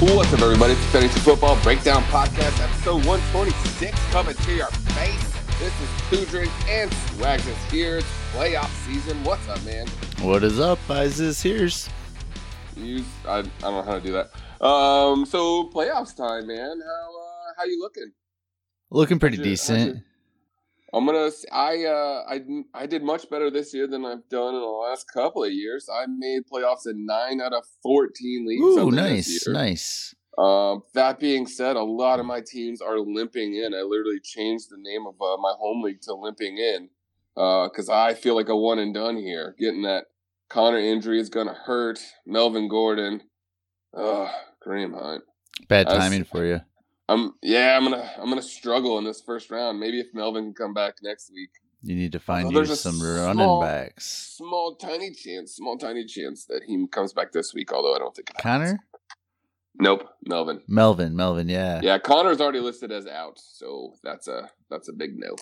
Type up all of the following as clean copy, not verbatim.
What's up, everybody? It's the Fantasy Football Breakdown Podcast, episode 126, coming to your face. This is Two Drink and Swags is here. It's playoff season. What's up, man? What is up, Isis? Here's. I don't know how to do that. So playoffs time, man. How you looking? Looking pretty decent. I did much better this year than I've done in the last couple of years. I made playoffs in 9 out of 14 leagues. Ooh, nice. That being said, a lot of my teams are limping in. I literally changed the name of my home league to Limping In because I feel like a one and done here. Getting that Connor injury is going to hurt. Melvin Gordon. Kareem Hunt. Bad timing for you. I'm gonna struggle in this first round. Maybe if Melvin can come back next week. You need to find some running backs. Small tiny chance that he comes back this week. Although I don't think it Connor. happens. Nope, Melvin. Melvin, yeah. Yeah, Connor's already listed as out, so that's a big no.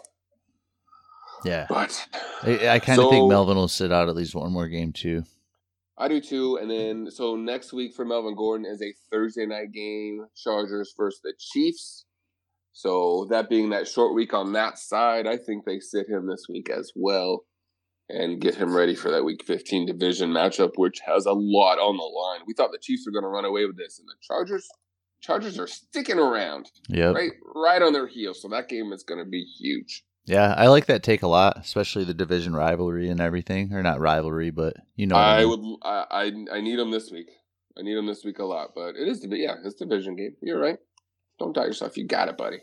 Yeah, but I kind of think Melvin will sit out at least one more game too. I do too, and then so next week for Melvin Gordon is a Thursday night game, Chargers versus the Chiefs. So that being that short week on that side, I think they sit him this week as well and get him ready for that Week 15 division matchup, which has a lot on the line. We thought the Chiefs were going to run away with this, and the Chargers are sticking around, right on their heels. So that game is going to be huge. Yeah, I like that take a lot, especially the division rivalry and everything. Or not rivalry, but you know. I need them this week. I need them this week a lot, but it's division game. You're right. Don't doubt yourself. You got it, buddy.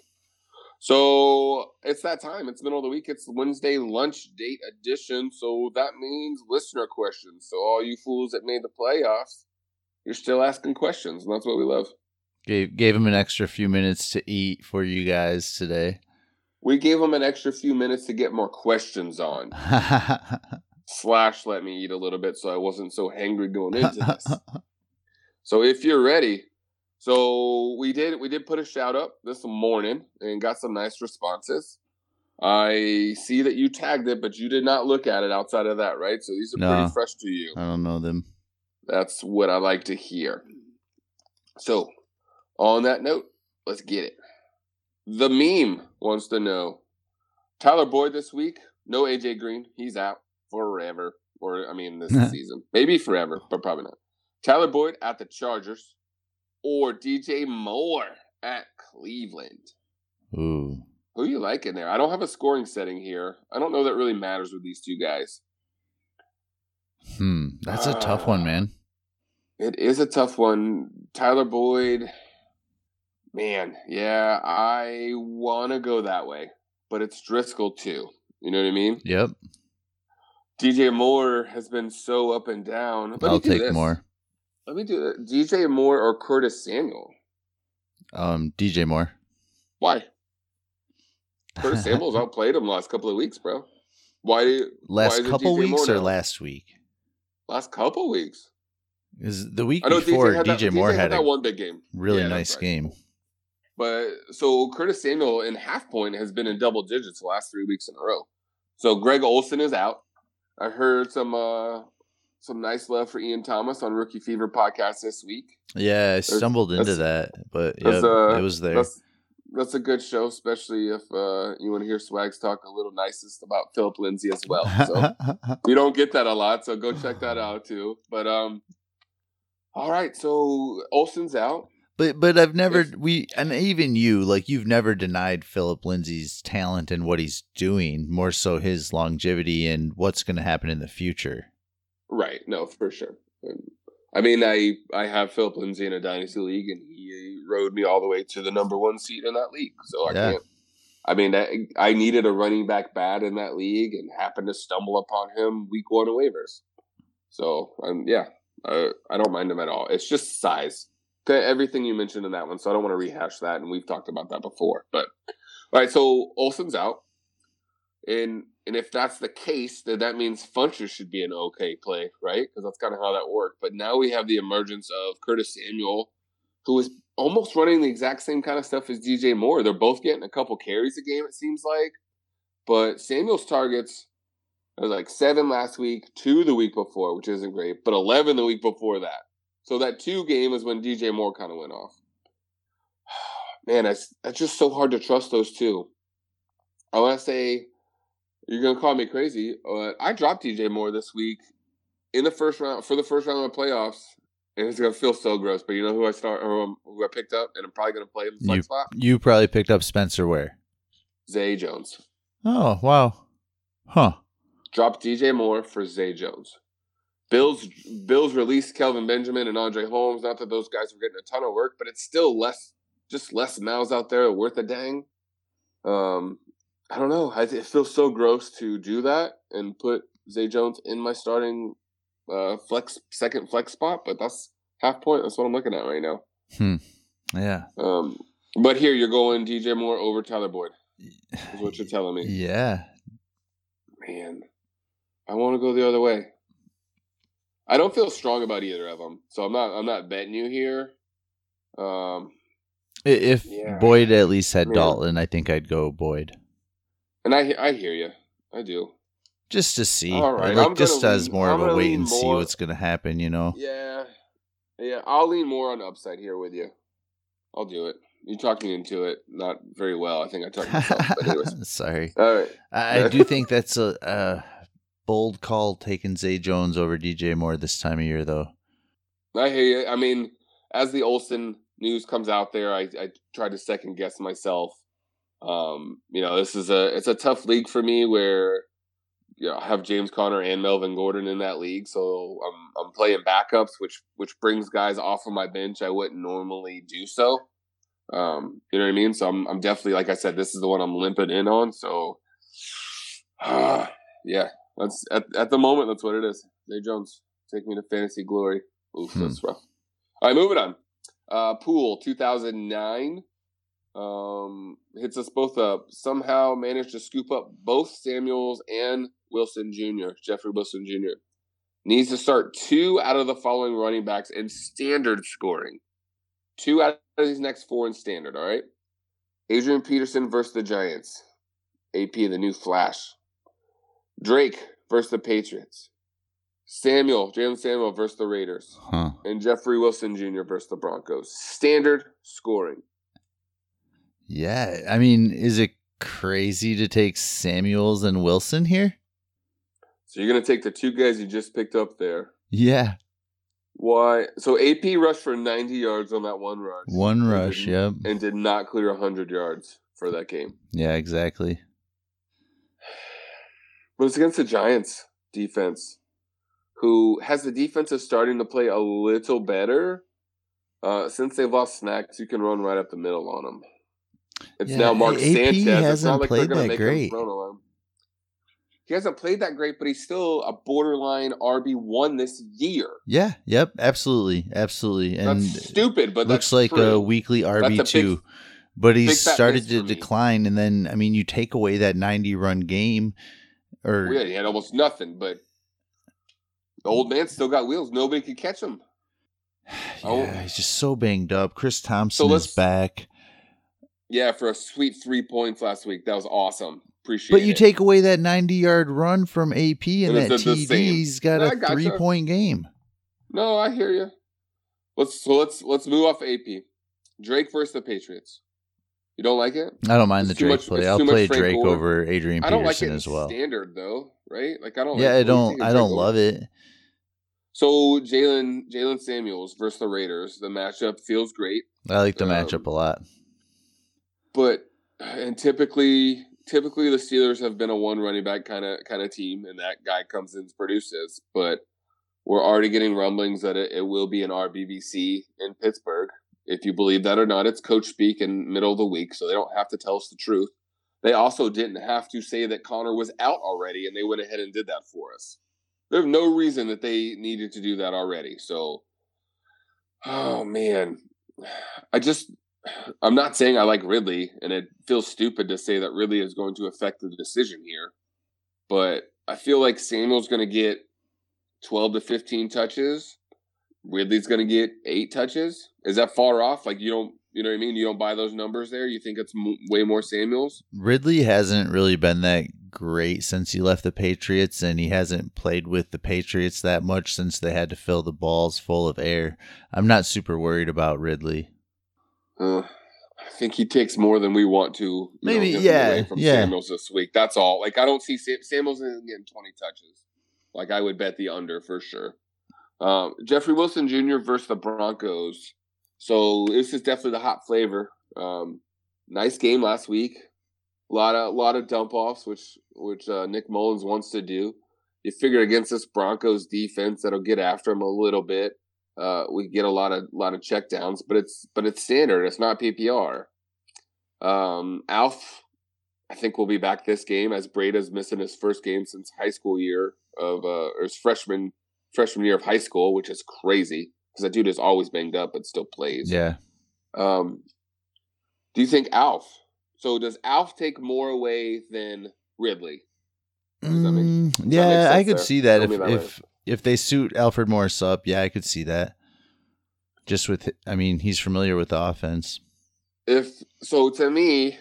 So it's that time. It's middle of the week. It's Wednesday lunch date edition. So that means listener questions. So all you fools that made the playoffs, you're still asking questions, and that's what we love. Gave him an extra few minutes to eat for you guys today. We gave them an extra few minutes to get more questions on. / let me eat a little bit so I wasn't so hangry going into this. So if you're ready, so we did put a shout up this morning and got some nice responses. I see that you tagged it, but you did not look at it outside of that, right? So these are pretty fresh to you. I don't know them. That's what I like to hear. So on that note, let's get it. The Meme wants to know, Tyler Boyd this week, no AJ Green. He's out forever. This season. Maybe forever, but probably not. Tyler Boyd at the Chargers or DJ Moore at Cleveland. Ooh. Who you like in there? I don't have a scoring setting here. I don't know that really matters with these two guys. That's a tough one, man. It is a tough one. Tyler Boyd... Man, yeah, I want to go that way, but it's Driscoll too. You know what I mean? Yep. DJ Moore has been so up and down. I'll take Moore. Let me do it. DJ Moore or Curtis Samuel? DJ Moore. Why? Curtis Samuel's outplayed him the last couple of weeks, bro. Last couple weeks or last week? Last couple weeks. Is the week before DJ Moore had that one big game. Really nice game. But so Curtis Samuel in half point has been in double digits the last 3 weeks in a row. So Greg Olsen is out. I heard some nice love for Ian Thomas on Rookie Fever podcast this week. Yeah, I stumbled into that, but it was there. That's a good show, especially if you want to hear Swags talk a little nicest about Philip Lindsay as well. So you don't get that a lot, so go check that out too. But all right, so Olsen's out. But I've never and even you've never denied Philip Lindsay's talent and what he's doing, more so his longevity and what's going to happen in the future. Right. No, for sure. I mean, I have Philip Lindsay in a dynasty league, and he rode me all the way to the number 1 seed in that league. So I can't. I mean, I needed a running back bad in that league, and happened to stumble upon him week 1 of waivers. So I don't mind him at all. It's just size. Everything you mentioned in that one, so I don't want to rehash that, and we've talked about that before. But all right, so Olsen's out, and if that's the case, then that means Funcher should be an okay play, right? Because that's kind of how that worked. But now we have the emergence of Curtis Samuel, who is almost running the exact same kind of stuff as DJ Moore. They're both getting a couple carries a game, it seems like. But Samuel's targets, it was like 7 last week, 2 the week before, which isn't great, but 11 the week before that. So that 2 game is when DJ Moore kind of went off. Man, that's just so hard to trust those two. I want to say, you're going to call me crazy, but I dropped DJ Moore this week in the first round, for the first round of the playoffs, and it's going to feel so gross, but you know who who I picked up, and I'm probably going to play in the flex spot? You probably picked up Spencer Ware. Zay Jones. Oh, wow. Huh. Dropped DJ Moore for Zay Jones. Bills released Kelvin Benjamin and Andre Holmes. Not that those guys were getting a ton of work, but it's still less mouths out there worth a dang. I don't know. It feels so gross to do that and put Zay Jones in my starting second flex spot, but that's half point. That's what I'm looking at right now. Yeah. But here you're going DJ Moore over Tyler Boyd. Is what you're telling me. Yeah. Man, I want to go the other way. I don't feel strong about either of them, so I'm not betting you here. If Boyd at least had Dalton, I think I'd go Boyd. And I hear you. I do. Just to see. All right. Like, just as more of a wait and see what's going to happen, you know? Yeah. I'll lean more on the upside here with you. I'll do it. You talked me into it. Not very well. I think I talked myself. But anyways. Sorry. All right. I do think that's a bold call taking Zay Jones over DJ Moore this time of year, though. I hear you. I mean, as the Olsen news comes out there, I try to second guess myself. This is it's a tough league for me where I have James Conner and Melvin Gordon in that league, so I'm playing backups, which brings guys off of my bench I wouldn't normally do so. You know what I mean? So I'm definitely, like I said, this is the one I'm limping in on. So, yeah, that's at the moment that's what it is. Zay Jones, take me to fantasy glory. Oof, that's rough. All right, moving on. Pool 2009 hits us both up. Somehow managed to scoop up both Samuels and Wilson Jr. Jeffrey Wilson Jr. Needs to start 2 out of the following running backs in standard scoring. 2 out of these next 4 in standard, all right? Adrian Peterson versus the Giants. AP, the new Flash. Drake versus the Patriots. Jalen Samuel versus the Raiders. And Jeffrey Wilson Jr. versus the Broncos. Standard scoring. Yeah, I mean, is it crazy to take Samuels and Wilson here? So you're going to take the 2 guys you just picked up there. Yeah. Why? So AP rushed for 90 yards on that one rush. One rush, yep. And did not clear 100 yards for that game. Yeah, exactly. But it's against the Giants defense, who has the defense of starting to play a little better. Since they've lost Snacks, you can run right up the middle on them. It's now Mark Sanchez. Hasn't it's not like played that great. He hasn't played that great, but he's still a borderline RB1 this year. Yeah, yep, absolutely. And that's stupid, but looks like true. A weekly RB2. But he's started to decline, and then, I mean, you take away that 90-run game. He had almost nothing, but the old man still got wheels. Nobody could catch him. Yeah, he's just so banged up. Chris Thompson is back. Yeah, for a sweet 3 points last week. That was awesome. Appreciate it. But you take away that 90-yard run from AP and that TD, he's got a 3-point game. No, I hear you. Let's move off AP. Drake versus the Patriots. You don't like it? I don't mind the Drake play. I'll play Drake over Adrian Peterson I don't like it as well. Standard though, right? Like I don't. Yeah, I don't love it. So Jalen Samuels versus the Raiders. The matchup feels great. I like the matchup a lot. But typically the Steelers have been a one running back kind of team, and that guy comes in and produces. But we're already getting rumblings that it will be an RBBC in Pittsburgh. If you believe that or not, it's coach speak in middle of the week, so they don't have to tell us the truth. They also didn't have to say that Connor was out already, and they went ahead and did that for us. There's no reason that they needed to do that already. So, oh man, I'm not saying I like Ridley, and it feels stupid to say that Ridley is going to affect the decision here, but I feel like Samuel's going to get 12 to 15 touches. Ridley's going to get 8 touches. Is that far off? Like, you know what I mean? You don't buy those numbers there? You think it's way more Samuels? Ridley hasn't really been that great since he left the Patriots, and he hasn't played with the Patriots that much since they had to fill the balls full of air. I'm not super worried about Ridley. I think he takes more than we want to. Maybe, away from Samuels this week. That's all. Like, I don't see Samuels getting 20 touches. Like, I would bet the under for sure. Jeffrey Wilson Jr. versus the Broncos. So this is definitely the hot flavor. Nice game last week. A lot of dump offs, which Nick Mullins wants to do. You figure against this Broncos defense that'll get after him a little bit. We get a lot of check downs, but it's standard. It's not PPR. Alf, I think, will be back this game as Breda's missing his first game since high school year or his freshman year of high school, which is crazy because that dude is always banged up but still plays. Yeah. Do you think Alf? So does Alf take more away than Ridley? I could see that if they suit Alfred Morris up. Yeah, I could see that. Just with, he's familiar with the offense. To me,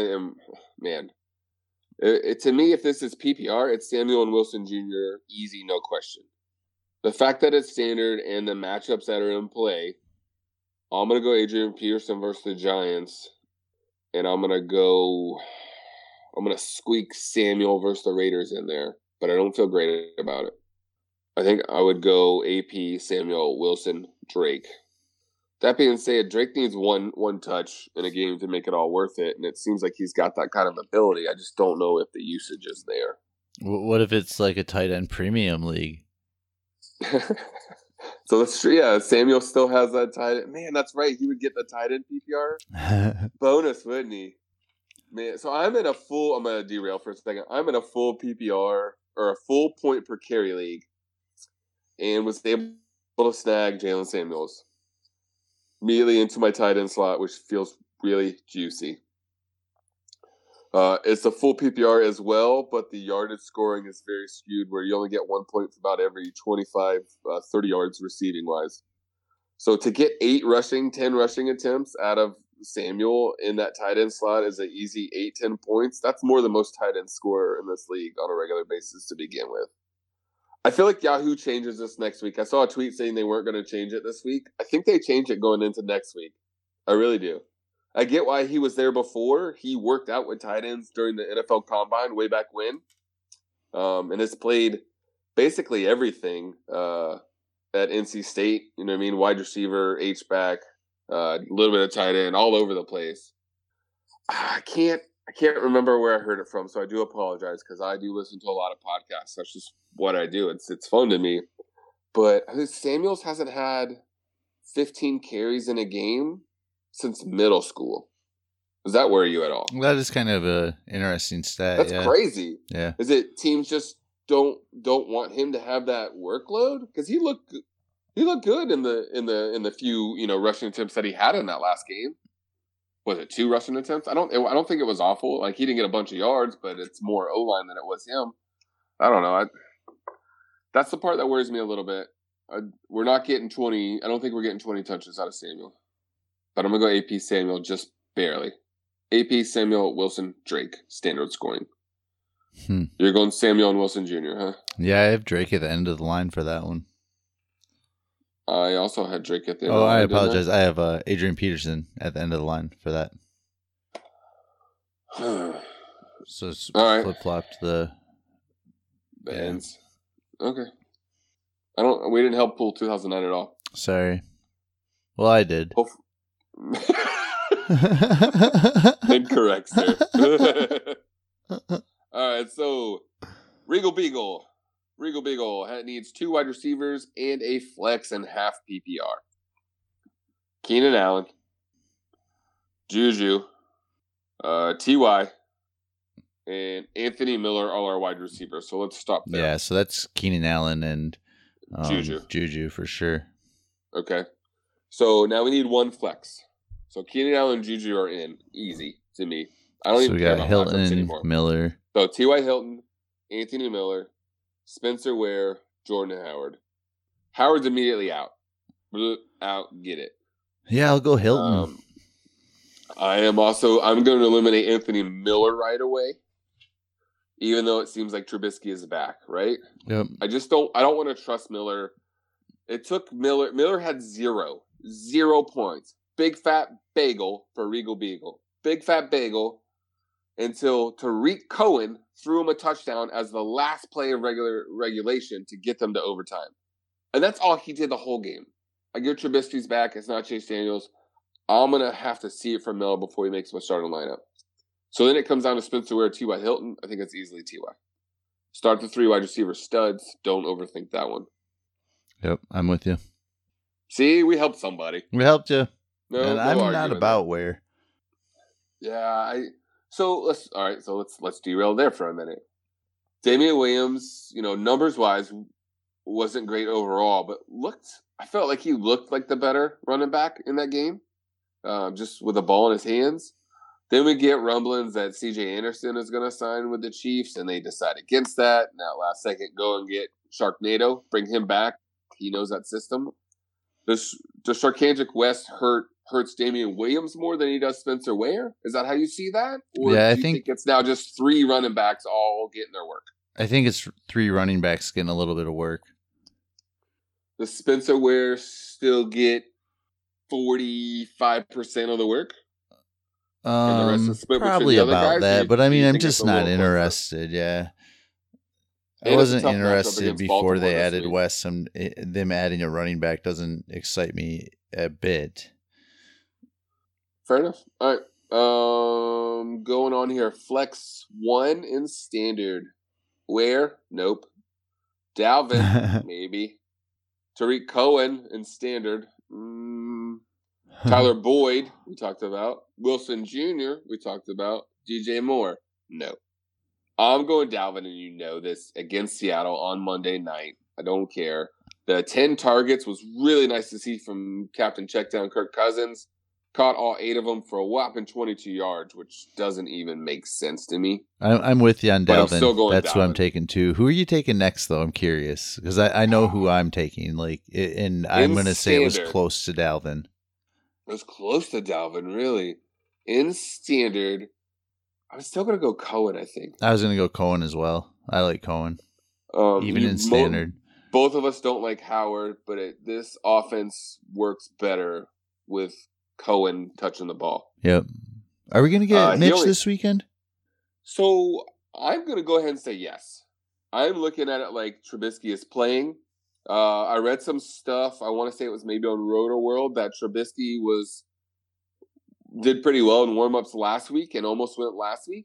if this is PPR, it's Samuel and Wilson Jr. easy, no question. The fact that it's standard and the matchups that are in play, I'm gonna go Adrian Peterson versus the Giants. And I'm going to squeak Samuel versus the Raiders in there, but I don't feel great about it. I think I would go AP, Samuel, Wilson, Drake. That being said, Drake needs one touch in a game to make it all worth it, and it seems like he's got that kind of ability. I just don't know if the usage is there. What if it's like a tight end premium league? So that's true. Yeah, Samuel still has that tight end. Man, that's right. He would get the tight end PPR bonus, wouldn't he? Man, so I'm going to derail for a second. I'm in a full PPR or a full point per carry league and was able to snag Jalen Samuels immediately into my tight end slot, which feels really juicy. It's a full PPR as well, but the yardage scoring is very skewed where you only get 1 point for about every 25, 30 yards receiving wise. So to get 10 rushing attempts out of Samuel in that tight end slot is an easy 8-10 points. That's more than most tight ends score in this league on a regular basis to begin with. I feel like Yahoo changes this next week. I saw a tweet saying they weren't going to change it this week. I think they change it going into next week. I really do. I get why he was there before. He worked out with tight ends during the NFL Combine way back when. And has played basically everything at NC State. You know what I mean? Wide receiver, H-back, a little bit of tight end, all over the place. I can't remember where I heard it from, so I do apologize because I do listen to a lot of podcasts. That's just what I do. It's fun to me. But I think Samuels hasn't had 15 carries in a game since middle school. Does that worry you at all? That is kind of a interesting stat. That's crazy. Yeah. Is it teams just don't want him to have that workload? Because he looked good in the few rushing attempts that he had in that last game. Was it 2 rushing attempts? I don't think it was awful. Like, he didn't get a bunch of yards, but it's more O-line than it was him. I don't know. That's the part that worries me a little bit. We're not getting 20. I don't think we're getting 20 touches out of Samuel. But I'm going to go AP Samuel just barely. AP Samuel, Wilson, Drake, standard scoring. You're going Samuel and Wilson Jr., huh? Yeah, I have Drake at the end of the line for that one. I also had Drake at the end of the line. Oh, I apologize. I have Adrian Peterson at the end of the line for that. So it's flip-flopped the ends. Okay. We didn't help pull 2009 at all. Sorry. Well, I did. Incorrect, sir. All right, so Regal Beagle needs 2 wide receivers and a flex and half PPR. Keenan Allen, Juju, T.Y., and Anthony Miller, all our wide receivers. So let's stop there. Yeah, so that's Keenan Allen and Juju for sure. Okay. So now we need 1 flex. So Keenan Allen and Juju are in. Easy to me. I don't even care about Hilton, anymore. Miller. So T.Y. Hilton, Anthony Miller, Spencer Ware, Jordan Howard. Howard's immediately out. Out, get it. Yeah, I'll go Hilton. I'm going to eliminate Anthony Miller right away. even though it seems like Trubisky is back, right? Yep. I don't want to trust Miller. It took Miller had 0 points. Big fat bagel for Regal Beagle. Big fat bagel until Tariq Cohen threw him a touchdown as the last play of regulation to get them to overtime. And that's all he did the whole game. I get Trubisky's back. It's not Chase Daniels. I'm going to have to see it from Miller before he makes my starting lineup. So then it comes down to Spencer Ware, T.Y. Hilton. I think it's easily T.Y. Start the 3 wide receiver studs. Don't overthink that one. Yep, I'm with you. See, we helped somebody. We helped you. No, and I'm not about Ware. Yeah, so let's derail there for a minute. Damian Williams, numbers wise, wasn't great overall, but I felt like he looked like the better running back in that game, just with the ball in his hands. Then we get rumblings that C.J. Anderson is going to sign with the Chiefs, and they decide against that. Now, last second, go and get Sharknado, bring him back. He knows that system. Does Sharkhandrick West hurts Damian Williams more than he does Spencer Ware? Is that how you see that? Or yeah, do you think it's now just 3 running backs all getting their work? I think it's 3 running backs getting a little bit of work. Does Spencer Ware still get 45% of the work? Probably about that, but I mean, I'm just not interested. Yeah, I wasn't interested before they added West. Them adding a running back doesn't excite me a bit. Fair enough. All right, going on here. Flex 1 in standard. Where? Nope. Dalvin, maybe. Tariq Cohen in standard. Tyler Boyd, we talked about. Wilson Jr., we talked about. DJ Moore, no. I'm going Dalvin, and you know this, against Seattle on Monday night. I don't care. The 10 targets was really nice to see from Captain Checkdown Kirk Cousins. Caught all 8 of them for a whopping 22 yards, which doesn't even make sense to me. I'm with you on Dalvin. I'm still going That's Dalvin. Who I'm taking too. Who are you taking next, though? I'm curious because I know who I'm taking. And I'm going to say it was close to Dalvin. It was close to Dalvin, really. In standard, I'm still going to go Cohen, I think. I was going to go Cohen as well. I like Cohen. Even in standard. Both of us don't like Howard, but this offense works better with Cohen touching the ball. Yep. Are we going to get Mitch this weekend? So I'm going to go ahead and say yes. I'm looking at it like Trubisky is playing. I read some stuff. I want to say it was maybe on Roto World that Trubisky did pretty well in warm-ups last week and almost went last week.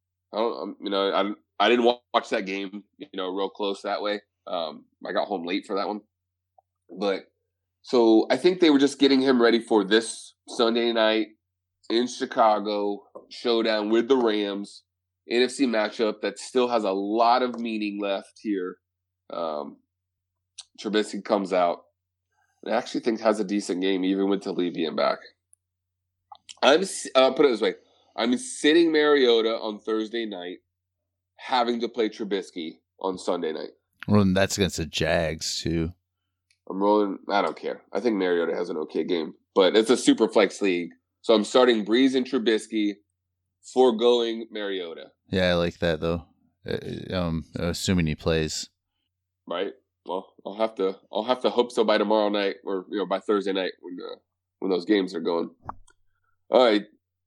I didn't watch that game, real close that way. I got home late for that one. But so I think they were just getting him ready for this Sunday night in Chicago showdown with the Rams, NFC matchup that still has a lot of meaning left here. Trubisky comes out. I actually think has a decent game, even with Talib being back. Put it this way. I'm sitting Mariota on Thursday night, having to play Trubisky on Sunday night. Well, that's against the Jags, too. I'm rolling. I don't care. I think Mariota has an okay game, but it's a super flex league. So I'm starting Breeze and Trubisky, foregoing Mariota. Yeah, I like that, though. Assuming he plays. Right. Well, I'll have to hope so by tomorrow night or by Thursday night when those games are going. All right.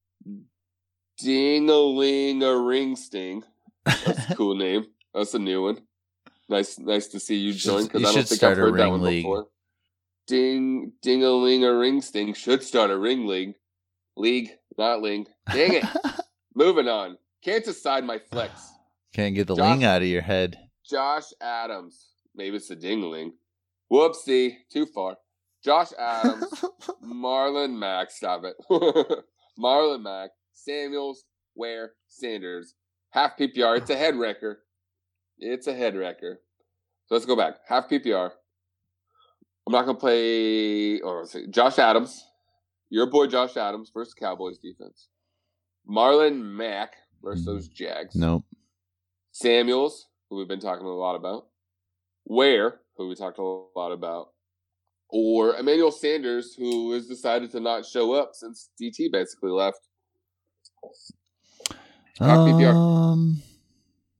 Ding-a-ling-a-ring sting. That's a cool name. That's a new one. Nice to see you join because I don't think I've heard that one before. Ding-a-ling-a-ring sting should start a ring league. League, not ling. Dang it. Moving on. Can't decide my flex. Can't get the ling out of your head. Josh Adams. Maybe it's a ding-a-ling. Whoopsie. Too far. Josh Adams. Marlon Mack. Stop it. Marlon Mack. Samuels. Ware. Sanders. Half PPR. It's a head wrecker. So let's go back. Half PPR. I'm not going to play Josh Adams. Your boy Josh Adams versus Cowboys defense. Marlon Mack versus those Jags. Nope. Samuels, who we've been talking a lot about. Ware, who we talked a lot about. Or Emmanuel Sanders, who has decided to not show up since DT basically left. Half PPR.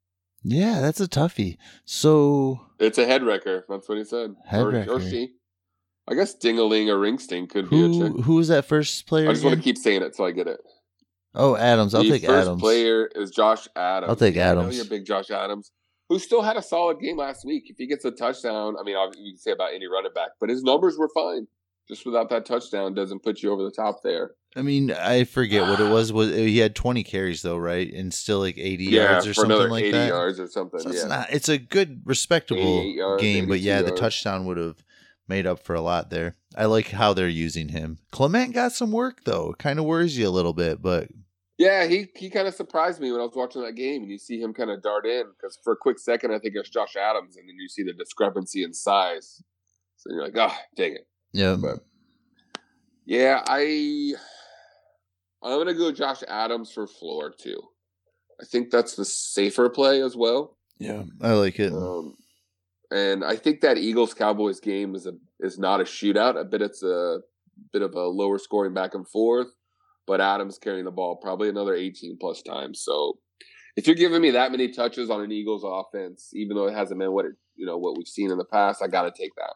Yeah, that's a toughie. So it's a head wrecker. That's what he said. Or she. I guess Ding-a-ling or Ringsting could be a chick. Who was that first player? I just want to keep saying it so I get it. Oh, Adams. I'll take Adams. The first player is Josh Adams. I'll take Adams. I know you're a big Josh Adams, who still had a solid game last week. If he gets a touchdown, I mean, obviously you can say about any running back, but his numbers were fine. Just without that touchdown doesn't put you over the top there. I mean, I forget what it was. He had 20 carries though, right? And still like 80 yards or something like 80 that. 80 yards or something. So it's a good, respectable game, but yeah, the touchdown would have made up for a lot there. I like how they're using him. Clement got some work though. It kind of worries you a little bit, but yeah, he kind of surprised me when I was watching that game, and you see him kind of dart in because for a quick second I think it's Josh Adams, and then you see the discrepancy in size, so you're like, oh, dang it. Yeah, but yeah, I'm gonna go Josh Adams for floor too. I think that's the safer play as well. Yeah, I like it. And I think that Eagles-Cowboys game is not a shootout. I bet it's a bit of a lower scoring back and forth, but Adams carrying the ball probably another 18 plus times. So if you're giving me that many touches on an Eagles offense, even though it hasn't been what we've seen in the past, I got to take that.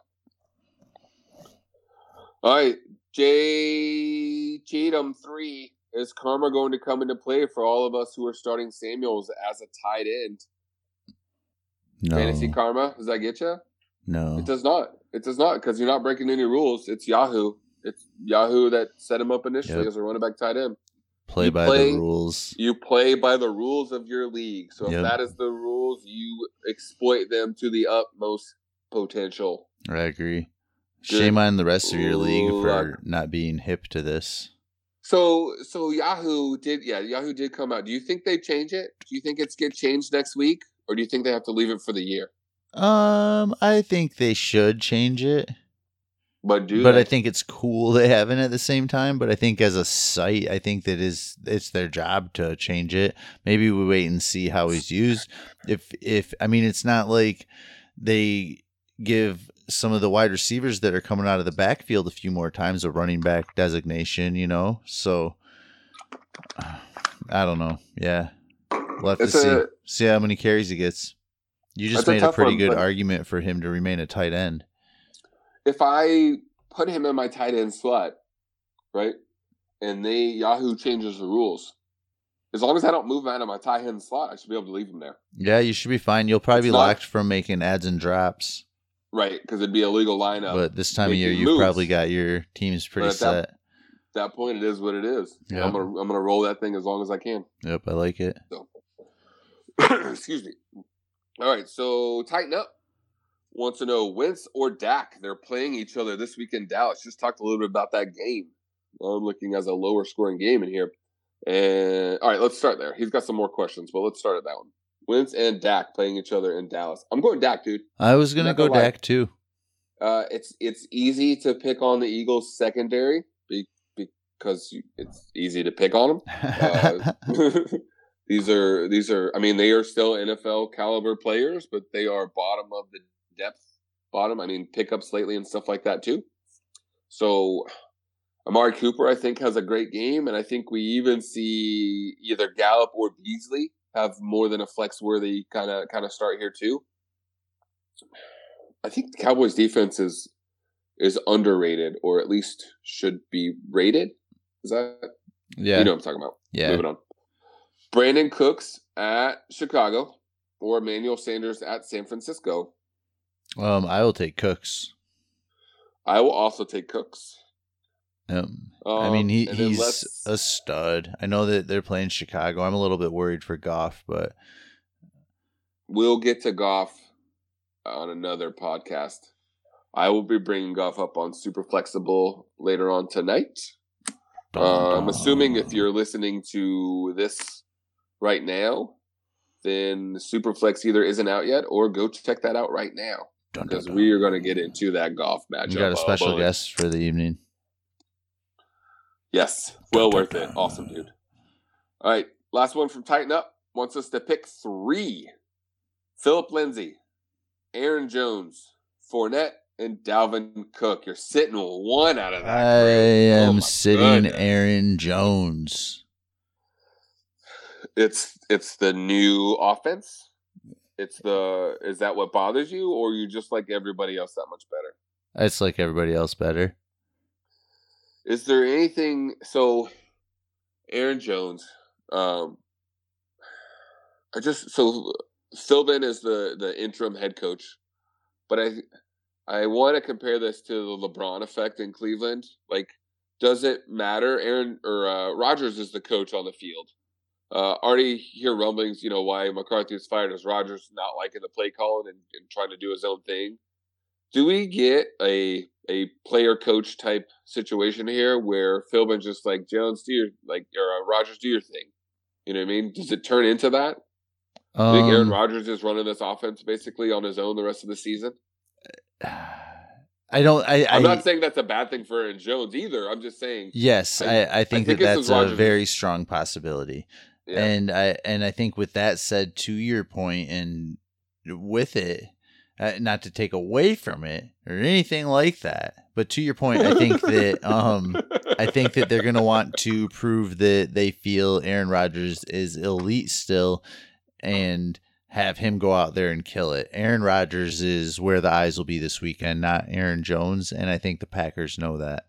All right, Jay Cheatham 3. Is karma going to come into play for all of us who are starting Samuels as a tight end? No. Fantasy karma, does that get you? No. It does not. It does not, because you're not breaking any rules. It's Yahoo. It's Yahoo that set him up initially as a running back tight end. Play by the rules. You play by the rules of your league. So if that is the rules, you exploit them to the utmost potential. I agree. Good. Shame on the rest of your league for not being hip to this. So Yahoo did come out. Do you think they change it? Do you think it's get changed next week? Or do you think they have to leave it for the year? I think they should change it. But I think it's cool they haven't at the same time. But I think as a site, I think that it's their job to change it. Maybe we wait and see how he's used. If I mean, it's not like they give some of the wide receivers that are coming out of the backfield a few more times a running back designation, So I don't know. Yeah. We'll have to see how many carries he gets. You just made a pretty good argument for him to remain a tight end. If I put him in my tight end slot, right, and Yahoo changes the rules, as long as I don't move him out of my tight end slot, I should be able to leave him there. Yeah, you should be fine. You'll probably be locked from making adds and drops. Right, because it'd be a legal lineup. But this time of year, you've probably got your teams pretty set. At that point, it is what it is. Yep. I'm gonna roll that thing as long as I can. Yep, I like it. So. Excuse me. All right, so tighten up. Wants to know Wentz or Dak. They're playing each other this week in Dallas. Just talked a little bit about that game. I'm looking as a lower scoring game in here. And all right, let's start there. He's got some more questions, but let's start at that one. Wentz and Dak playing each other in Dallas. I'm going Dak, dude. I was gonna go Dak too. It's easy to pick on the Eagles secondary because it's easy to pick on them. These are. I mean, they are still NFL caliber players, but they are bottom of the depth. Bottom. I mean, pickups lately and stuff like that too. So, Amari Cooper, I think, has a great game, and I think we even see either Gallup or Beasley have more than a flex-worthy kind of start here too. I think the Cowboys' defense is underrated, or at least should be rated. Is that? Yeah. You know what I'm talking about. Yeah. Moving on. Brandon Cooks at Chicago or Emmanuel Sanders at San Francisco. I will take Cooks. I will also take Cooks. I mean, he's a stud. I know that they're playing Chicago. I'm a little bit worried for Goff, but we'll get to Goff on another podcast. I will be bringing Goff up on Super Flexible later on tonight. I'm assuming if you're listening to this right now, then Superflex either isn't out yet or go check that out right now. Because we are going to get into that Goff matchup. You got a special guest for the evening. Yes. Well worth it. Awesome, dude. All right. Last one from Tighten Up. Wants us to pick 3. Philip Lindsay, Aaron Jones, Fournette, and Dalvin Cook. You're sitting with one out of that. I am sitting Aaron Jones. It's the new offense. Is that what bothers you, or you just like everybody else that much better? It's like everybody else better. Is there anything? So, Aaron Jones, Philbin is the interim head coach, but I want to compare this to the LeBron effect in Cleveland. Like, does it matter? Aaron or Rodgers is the coach on the field. Already hear rumblings, why McCarthy was fired as Rodgers not liking the play calling and trying to do his own thing. Do we get a player coach type situation here where Philbin's just like, Jones, Rodgers, do your thing? You know what I mean? Does it turn into that? Do you think Aaron Rodgers is running this offense basically on his own the rest of the season? I'm not saying that's a bad thing for Aaron Jones either. I'm just saying. Yes, I think that's a very strong possibility. Yeah. And I think with that said, to your point, and with it, not to take away from it or anything like that, but to your point, I think that they're going to want to prove that they feel Aaron Rodgers is elite still, and have him go out there and kill it. Aaron Rodgers is where the eyes will be this weekend, not Aaron Jones, and I think the Packers know that.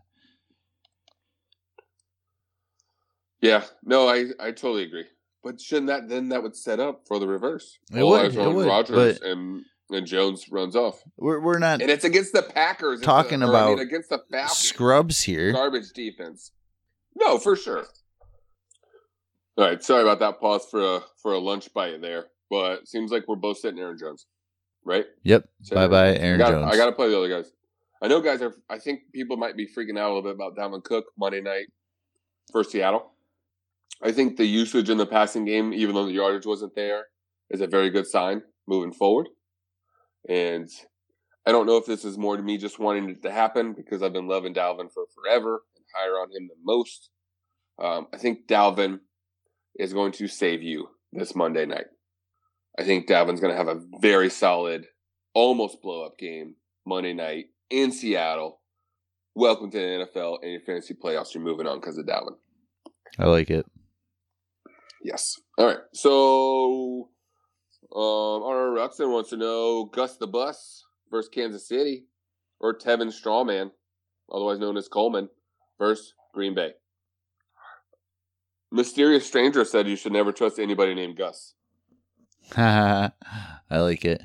Yeah, no, I totally agree. But shouldn't that would set up for the reverse? It would. Rodgers and Jones runs off. We're not, and it's against the Packers talking about against the Falcons. Scrubs here. Garbage defense. No, for sure. All right, sorry about that pause for a lunch bite there, but it seems like we're both sitting Aaron Jones, right? Yep. Bye, Aaron Jones. I got to play the other guys. I know guys I think people might be freaking out a little bit about Dalvin Cook Monday night for Seattle. I think the usage in the passing game, even though the yardage wasn't there, is a very good sign moving forward. And I don't know if this is more to me just wanting it to happen because I've been loving Dalvin for forever and higher on him than most. I think Dalvin is going to save you this Monday night. I think Dalvin's going to have a very solid, almost blow-up game Monday night in Seattle. Welcome to the NFL and your fantasy playoffs. You're moving on because of Dalvin. I like it. Yes. All right. So, our Ruxin wants to know Gus the Bus versus Kansas City or Tevin Strawman, otherwise known as Coleman, versus Green Bay. Mysterious Stranger said you should never trust anybody named Gus. I like it.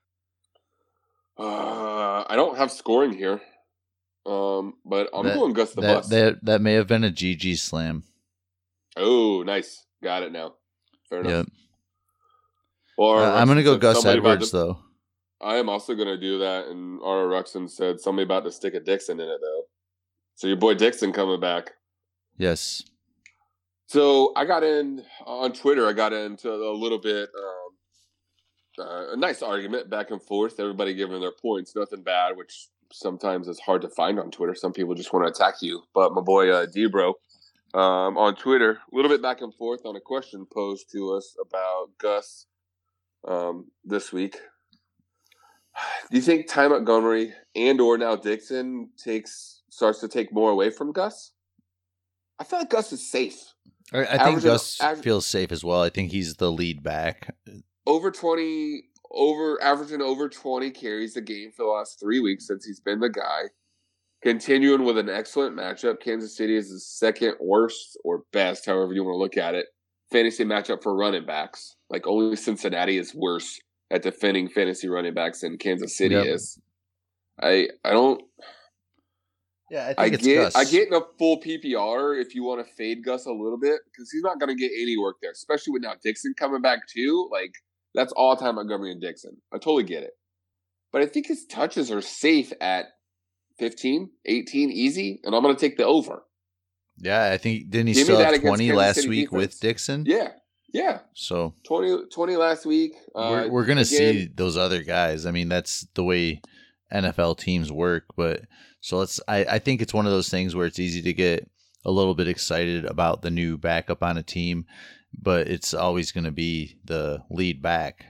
I don't have scoring here, but I'm going Gus the Bus. That may have been a GG slam. Oh, nice. Got it now. Fair enough. Yep. Or I'm going to go Gus Edwards, though. I am also going to do that, and R. Ruxin said something about the stick of Dixon in it, though. So your boy Dixon coming back. Yes. So I got in on Twitter. I got into a little bit a nice argument back and forth. Everybody giving their points. Nothing bad, which sometimes is hard to find on Twitter. Some people just want to attack you. But my boy Debro on Twitter, a little bit back and forth on a question posed to us about Gus this week. Do you think Ty Montgomery and or now Dixon starts to take more away from Gus? I feel like Gus is safe. I think Gus feels safe as well. I think he's the lead back. Averaging over 20 carries a game for the last 3 weeks since he's been the guy. Continuing with an excellent matchup. Kansas City is the second worst or best, however you want to look at it, fantasy matchup for running backs. Like only Cincinnati is worse at defending fantasy running backs than Kansas City is. I don't. Yeah, I think Gus. I get in a full PPR if you want to fade Gus a little bit because he's not going to get any work there, especially with now Dixon coming back too. Like that's all time Montgomery and Dixon. I totally get it, but I think his touches are safe at 15, 18, easy, and I'm going to take the over. Yeah, I think didn't he still have 20 last week with Dixon? Yeah. So 20 last week. We're going to see those other guys. I mean, that's the way NFL teams work, but. So I think it's one of those things where it's easy to get a little bit excited about the new backup on a team, but it's always going to be the lead back.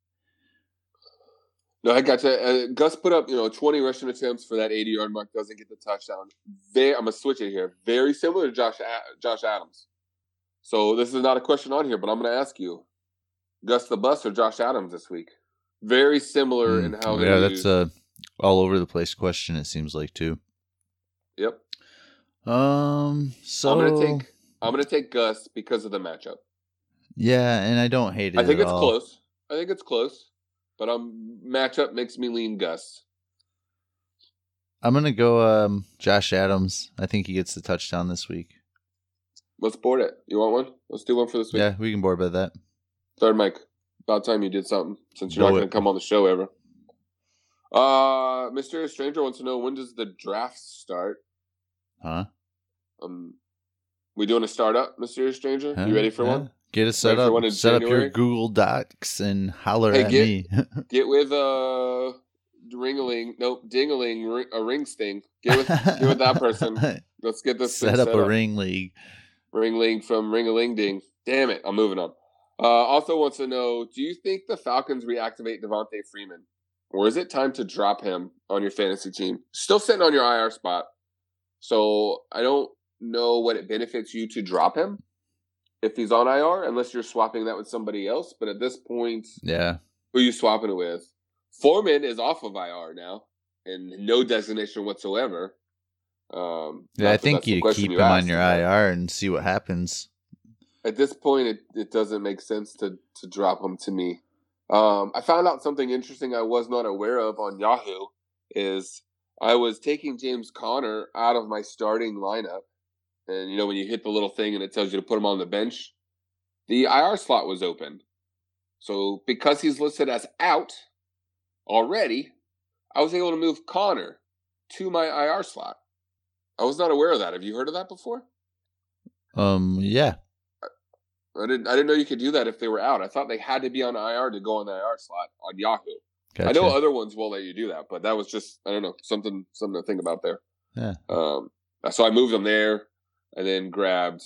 No, I got you. Gus put up 20 rushing attempts for that 80-yard mark, doesn't get the touchdown. I'm going to switch it here. Very similar to Josh Adams. So this is not a question on here, but I'm going to ask you. Gus the Bus or Josh Adams this week? Very similar in how they're used. That's all over the place question, it seems like, too. Yep. So I'm gonna take Gus because of the matchup. Yeah, and I don't hate it. I think it's close. But matchup makes me lean Gus. I'm gonna go Josh Adams. I think he gets the touchdown this week. Let's board it. You want one? Let's do one for this week. Yeah, we can board by that. Third Mike. About time you did something, since you're not going to come on the show ever. Mysterious Stranger wants to know, when does the draft start? Huh? We doing a startup, Mysterious Stranger? You ready for one? Get it set up. Set up your Google Docs and holler at me. Get with Ringaling. Nope, Dingaling. A ring sting. Get with that person. Let's get this set up a ring league. Ring league from Ring-a-ling Ding. Damn it! I'm moving on. Also wants to know, do you think the Falcons reactivate Devontae Freeman? Or is it time to drop him on your fantasy team? Still sitting on your IR spot. So I don't know what it benefits you to drop him if he's on IR, unless you're swapping that with somebody else. But at this point, who are you swapping it with? Foreman is off of IR now and no designation whatsoever. I think you keep him on your IR and see what happens. At this point, it doesn't make sense to drop him to me. I found out something interesting I was not aware of on Yahoo. Is I was taking James Conner out of my starting lineup. And, when you hit the little thing and it tells you to put him on the bench, the IR slot was open. So because he's listed as out already, I was able to move Conner to my IR slot. I was not aware of that. Have you heard of that before? Yeah. I didn't know you could do that if they were out. I thought they had to be on IR to go on the IR slot on Yahoo. Gotcha. I know other ones won't let you do that, but that was just, I don't know, something to think about there. Yeah. So I moved them there and then grabbed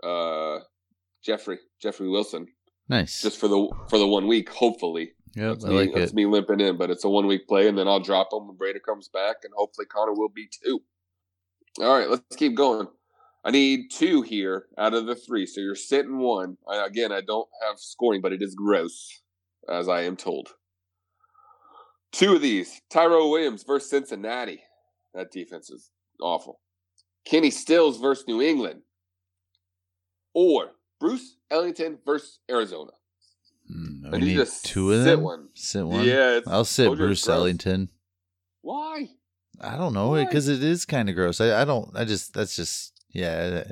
Jeffrey Wilson. Nice. Just for the 1 week, hopefully. Yep, that's me limping in, but it's a 1 week play, and then I'll drop him when Breda comes back, and hopefully Conner will be too. All right, let's keep going. I need 2 here out of the 3, so you're sitting 1. I don't have scoring, but it is gross, as I am told. 2 of these. Tyrell Williams versus Cincinnati. That defense is awful. Kenny Stills versus New England. Or Bruce Ellington versus Arizona. I need 2 of them? Sit one? Yeah. I'll sit Bruce Ellington. Why? I don't know, because it is kind of gross. That's just, yeah.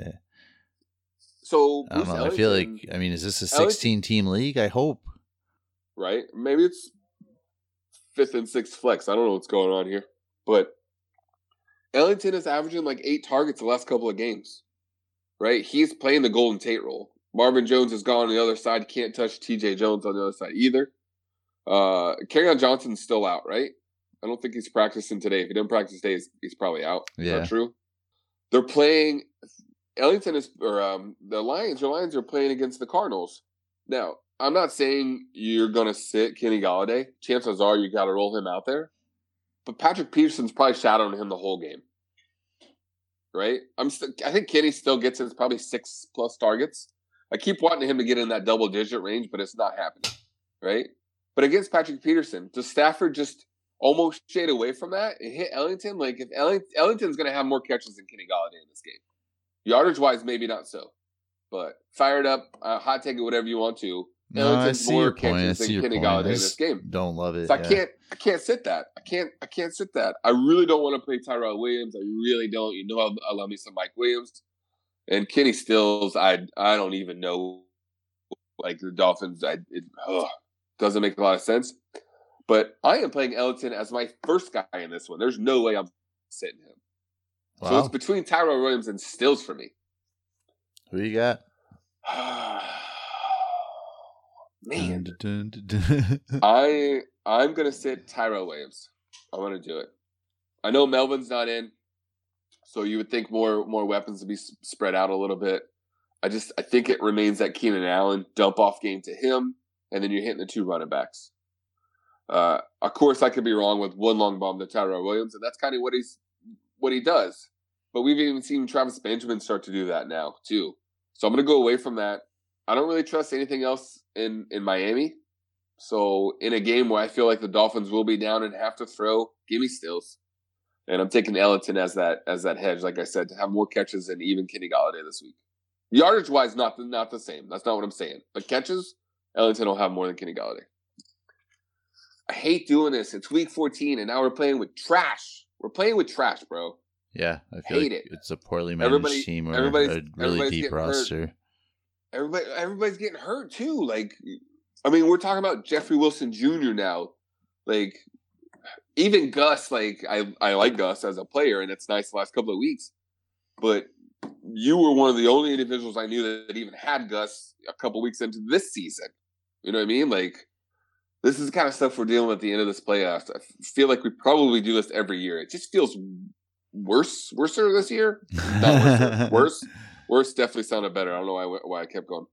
So, I don't know. I feel like, is this a 16-team league? I hope. Right? Maybe it's 5th and 6th flex. I don't know what's going on here. But Ellington is averaging like 8 targets the last couple of games. Right? He's playing the Golden Tate role. Marvin Jones has gone on the other side. Can't touch TJ Jones on the other side either. Kerryon Johnson's still out, right? I don't think he's practicing today. If he didn't practice today, he's probably out. Yeah. Not true? They're playing Ellington the Lions are playing against the Cardinals. Now, I'm not saying you're going to sit Kenny Golladay. Chances are you got to roll him out there. But Patrick Peterson's probably shadowing him the whole game. Right? I think Kenny still gets his probably 6+ targets. I keep wanting him to get in that double-digit range, but it's not happening. Right? But against Patrick Peterson, does Stafford just almost shade away from that and hit Ellington? Like, if Ellington's going to have more catches than Kenny Golladay in this game. Yardage-wise, maybe not so. But fire it up, hot take it, whatever you want to. No, I see your point. I see your point. Golladay in this game. Don't love it. So I can't sit that. I can't sit that. I really don't want to play Tyrell Williams. I really don't. I love me some Mike Williams. And Kenny Stills, I don't even know. Like the Dolphins, it doesn't make a lot of sense. But I am playing Ellington as my first guy in this one. There's no way I'm sitting him. Wow. So it's between Tyrell Williams and Stills for me. Who you got? Man. I'm going to sit Tyrell Williams. I'm going to do it. I know Melvin's not in, so you would think more weapons to be spread out a little bit. I think it remains that Keenan Allen dump-off game to him, and then you're hitting the 2 running backs. Of course, I could be wrong with one long bomb to Tyrell Williams, and that's kind of what he does. But we've even seen Travis Benjamin start to do that now, too. So I'm going to go away from that. I don't really trust anything else in Miami. So in a game where I feel like the Dolphins will be down and have to throw, give me Stills. And I'm taking Ellington as that hedge, like I said, to have more catches than even Kenny Golladay this week. Yardage wise, not the same. That's not what I'm saying. But catches, Ellington will have more than Kenny Golladay. I hate doing this. It's week 14, and now we're playing with trash. We're playing with trash, bro. Yeah, I feel like it's a poorly managed team or a really deep roster. Everybody's getting hurt too. Like, I mean, we're talking about Jeffrey Wilson Jr. now. Like, even Gus. Like, I like Gus as a player, and it's nice the last couple of weeks. But you were one of the only individuals I knew that even had Gus a couple weeks into this season. You know what I mean? Like, this is the kind of stuff we're dealing with at the end of this playoffs. I feel like we probably do this every year. It just feels worser this year. Not worse. Worse definitely sounded better. I don't know why I kept going.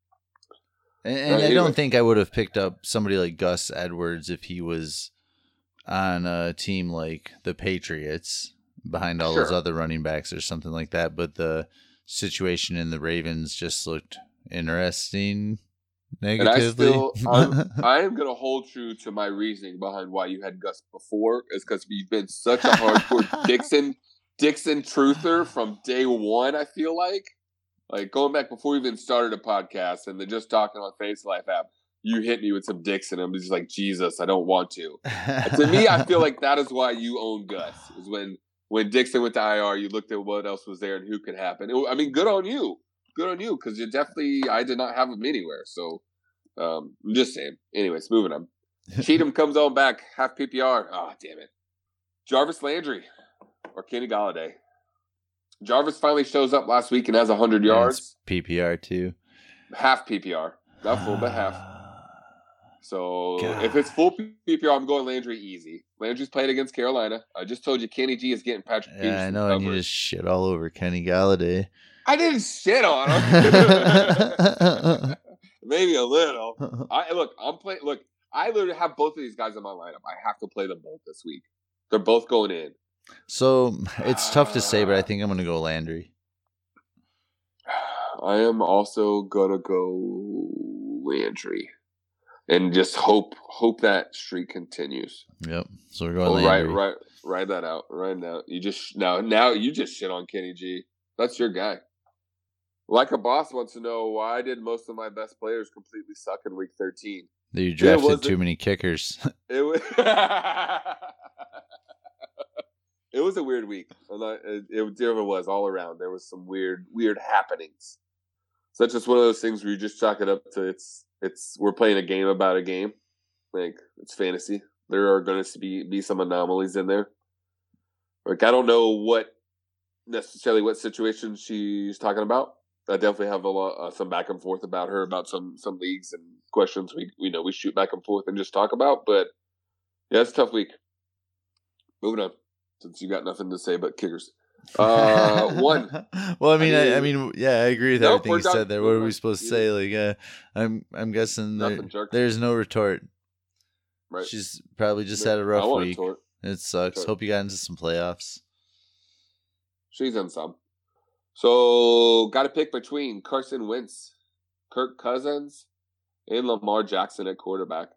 And I don't think I would have picked up somebody like Gus Edwards if he was on a team like the Patriots behind all those other running backs or something like that. But the situation in the Ravens just looked interesting negatively. And I am going to hold true to my reasoning behind why you had Gus before, is because you've been such a hardcore Dixon truther from day one. I feel like going back before we even started a podcast and then just talking on Face Life app, you hit me with some Dixon. I'm just like, Jesus, I don't want to. To me, I feel like that is why you own Gus. Is when Dixon went to IR, you looked at what else was there and who could happen. I mean, good on you. Good on you, because I did not have him anywhere. So I'm just saying. Anyways, moving on. Cheatham comes on back, half PPR. Oh, damn it. Jarvis Landry or Kenny Golladay. Jarvis finally shows up last week and has 100 yards. PPR too. Half PPR. Not full, but half. So if it's full PPR, I'm going Landry easy. Landry's played against Carolina. I just told you Kenny G is getting Patrick Peterson. Yeah, I know, and you just shit all over Kenny Golladay. I didn't shit on him. Maybe a little. I literally have both of these guys in my lineup. I have to play them both this week. They're both going in. So it's tough to say, but I think I'm going to go Landry. I am also going to go Landry. And just hope that streak continues. Yep. So we're going Landry. Ride that out. Right now. Now you just shit on Kenny G. That's your guy. Like a boss wants to know why did most of my best players completely suck in week 13? You drafted too many kickers. It was it was a weird week. It was all around. There was some weird happenings. So that's just one of those things where you just chalk it up to we're playing a game about a game. Like, it's fantasy. There are going to be some anomalies in there. Like, I don't know what situation she's talking about. I definitely have some back and forth about her, about some leagues and questions we shoot back and forth and just talk about. But yeah, it's a tough week. Moving on, since you got nothing to say but kickers. One. Well, I mean, yeah, I agree with everything you said there. What are we supposed to say? Like, I'm guessing there's no retort. Right. She's probably just had a rough week. It sucks. Hope you got into some playoffs. She's in some. So, got to pick between Carson Wentz, Kirk Cousins, and Lamar Jackson at quarterback.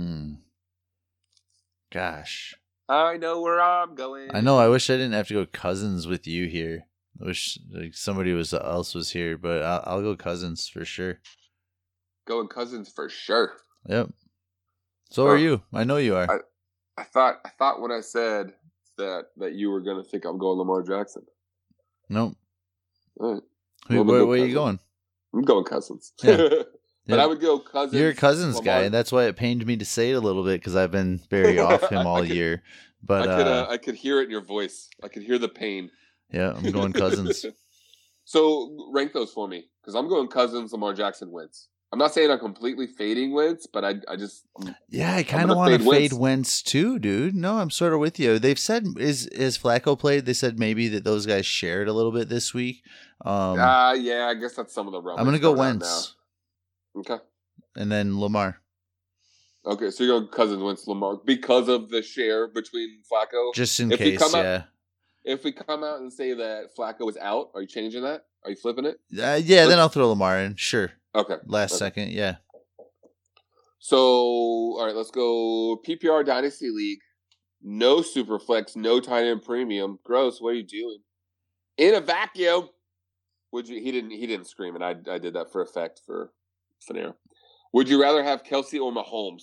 Gosh. I know where I'm going. I know. I wish I didn't have to go Cousins with you here. I wish somebody else was here, but I'll go Cousins for sure. Going Cousins for sure. Yep. So are you. I know you are. I thought when I said that you were going to think I'm going Lamar Jackson. Nope. All right. Where are you going? I'm going Cousins. Yeah. But I would go Cousins. You're a Cousins Lamar guy, and that's why it pained me to say it a little bit, because I've been very off him all year. But I could hear it in your voice. I could hear the pain. Yeah, I'm going Cousins. So rank those for me, because I'm going Cousins, Lamar Jackson, Wentz. I'm not saying I'm completely fading Wentz, but I kind of want to fade Wentz too, dude. No, I'm sort of with you. They've said is Flacco played? They said maybe that those guys shared a little bit this week. Yeah, I guess that's some of the rumors. I'm gonna go Wentz. Okay. And then Lamar. Okay, so you're going Cousins, Wentz, Lamar because of the share between Flacco. Just in case, yeah. If we come out and say that Flacco is out, are you changing that? Are you flipping it? Yeah, then I'll throw Lamar in. Sure. Okay. Last second, yeah. So, all right, let's go PPR Dynasty League. No Superflex, no tight end premium. Gross, what are you doing? In a vacuum. He didn't scream it. I did that for effect for Finero. Would you rather have Kelce or Mahomes?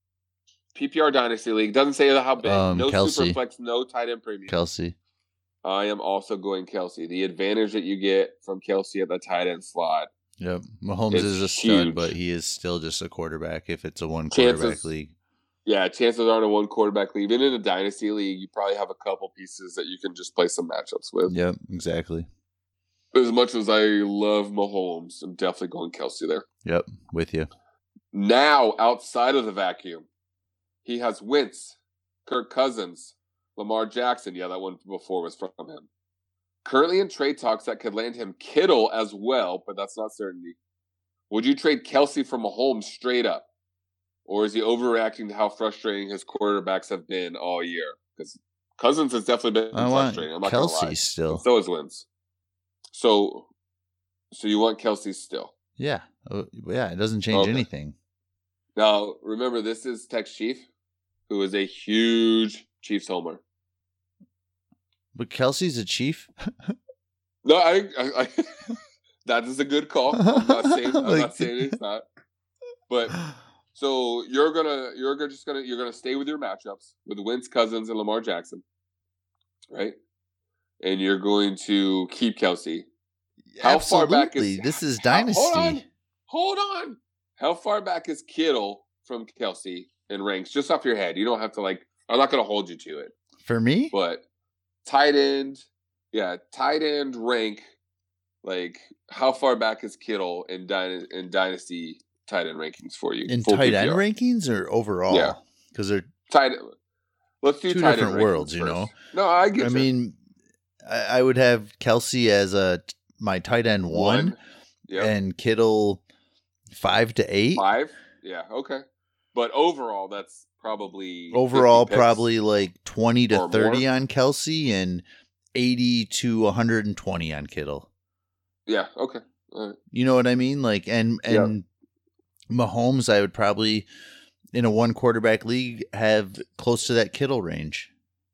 PPR Dynasty League. Doesn't say how big. No Kelce. Superflex, no tight end premium. Kelce. I am also going Kelce. The advantage that you get from Kelce at the tight end slot. Yep. Mahomes is a stud, but he is still just a quarterback if it's a one quarterback league. Yeah, chances are in a one quarterback league. Even in a dynasty league, you probably have a couple pieces that you can just play some matchups with. Yep, exactly. As much as I love Mahomes, I'm definitely going Kelce there. Yep, with you. Now, outside of the vacuum, he has Wentz, Kirk Cousins, Lamar Jackson. Yeah, that one before was from him. Currently in trade talks that could land him Kittle as well, but that's not certainty. Would you trade Kelce for Mahomes straight up? Or is he overreacting to how frustrating his quarterbacks have been all year? Because Cousins has definitely been frustrating. I'm not going to lie. Still. And so is Wentz. So you want Kelce still? Yeah. Yeah, it doesn't change anything. Now, remember, this is Tex Chief, who is a huge Chiefs homer. But Kelce's a Chief? No, I that is a good call. I'm not saying it's not. But so you're gonna stay with your matchups with Wentz, Cousins, and Lamar Jackson, right? And you're going to keep Kelce. How far back is this is dynasty? Hold on. How far back is Kittle from Kelce in ranks? Just off your head. You don't have to I'm not gonna hold you to it. For me? But tight end rank, how far back is Kittle in dynasty tight end rankings for you? In tight end rankings or overall? Yeah. Because they're let's do two tight different end worlds, first. You know? No, I get I mean, I would have Kelce as my tight end one. Yep. And Kittle 5 to 8. 5? Yeah, okay. But overall, that's probably 20 to 30 more on Kelce and 80 to 120 on Kittle. Yeah, okay. All right. You know what I mean? And Mahomes, I would probably in a one quarterback league have close to that Kittle range.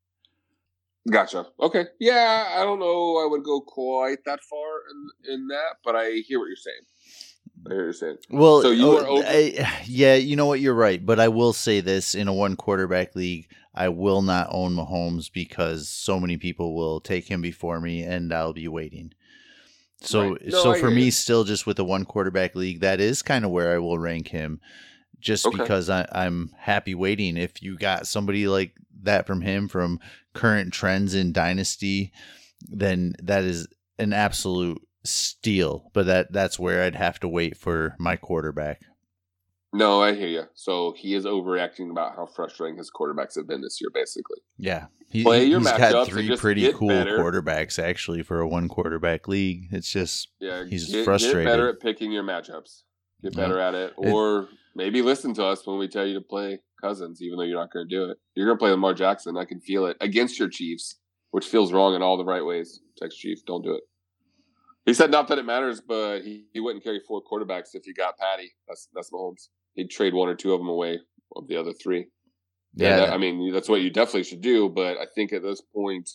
Gotcha. Okay. Yeah, I don't know. I would go quite that far in that, but I hear what you're saying. Well, so you are over. You know what? You're right. But I will say this: in a one quarterback league, I will not own Mahomes because so many people will take him before me, and I'll be waiting. So, right. For me, still just with a one quarterback league, that is kind of where I will rank him, just because I'm happy waiting. If you got somebody like that from him from current trends in Dynasty, then that is an absolute steal. But that's where I'd have to wait for my quarterback. No, I hear you. So he is overreacting about how frustrating his quarterbacks have been this year, basically. Yeah. He's got 3 pretty cool quarterbacks, actually, for a one quarterback league. It's just, he's frustrated. Get better at picking your matchups. Get better at it. Or maybe listen to us when we tell you to play Cousins, even though you're not going to do it. You're going to play Lamar Jackson. I can feel it against your Chiefs, which feels wrong in all the right ways. Text Chief, don't do it. He said not that it matters, but he wouldn't carry 4 quarterbacks if he got Patty. That's Mahomes. He'd trade 1 or 2 of them away of the other 3. Yeah, that's what you definitely should do. But I think at this point,